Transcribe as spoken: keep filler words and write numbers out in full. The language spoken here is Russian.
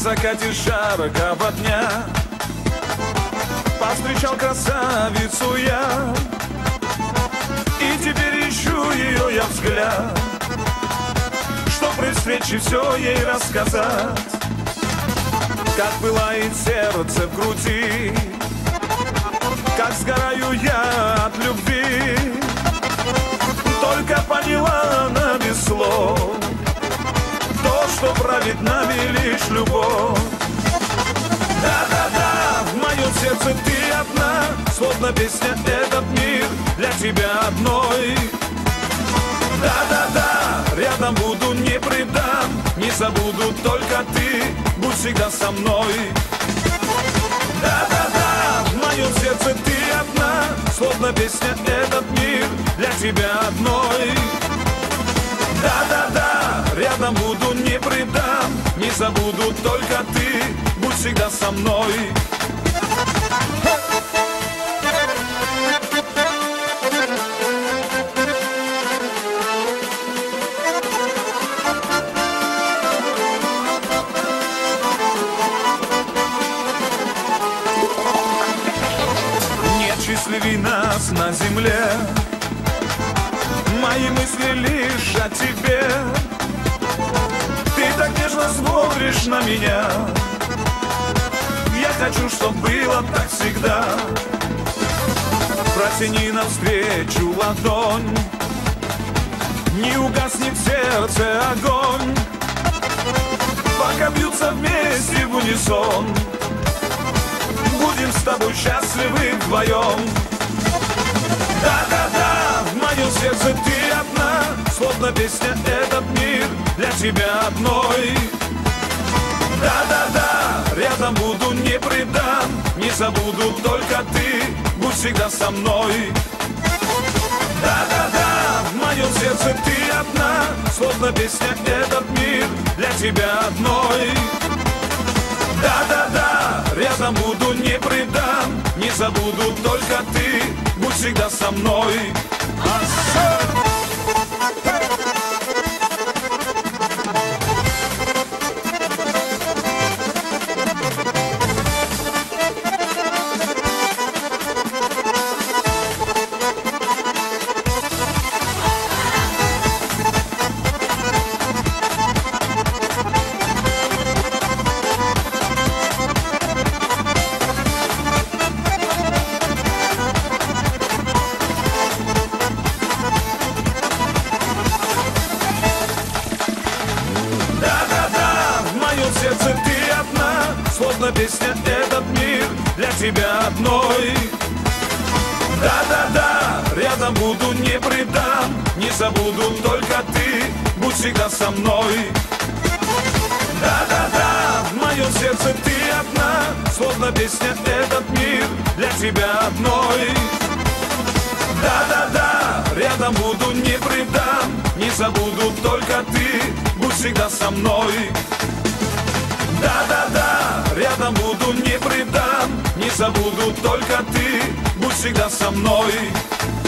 закате жаркого дня повстречал красавицу я, и теперь ищу ее я взгляд, чтоб при встрече все ей рассказать. Как пылает сердце в груди, как сгораю я от любви. Только поняла она без слов то, что правит нами лишь любовь. Да-да-да, в моем сердце ты одна, словно песня этот мир для тебя одной. Да-да-да, рядом буду, не предам, не забуду, только ты будь всегда со мной. Да-да-да, в моем сердце ты одна, словно песня этот мир для тебя одной. Да-да-да, рядом буду, не предам, не забуду, только ты будь всегда со мной. Нет счастливей нас на земле, мои мысли лишь о тебе. Ты так нежно смотришь на меня, я хочу, чтоб было так всегда. Протяни навстречу ладонь, не угаснет в сердце огонь, пока бьются вместе в унисон. Будем с тобой счастливы вдвоем. Да-да-да, в моем сердце ты одна, словно песня этот мир для тебя одной. Да-да-да, рядом буду, не предам, не забуду, только ты будь всегда со мной. Да-да-да, в моем сердце ты одна, словно песня этот мир для тебя одной. Да-да-да, рядом буду, не предам, не забуду, только ты будь всегда со мной. Сердце ты одна, словно песня этот мир для тебя одной. Да-да-да, рядом буду, не предам, не забуду, только ты будь всегда со мной. Да-да-да, в моем сердце ты одна, словно песня этот мир для тебя одной. Да-да-да, рядом буду, не предам, не забуду, только ты будь всегда со мной. Да-да-да, рядом буду, не предам, не забуду, только ты будь всегда со мной.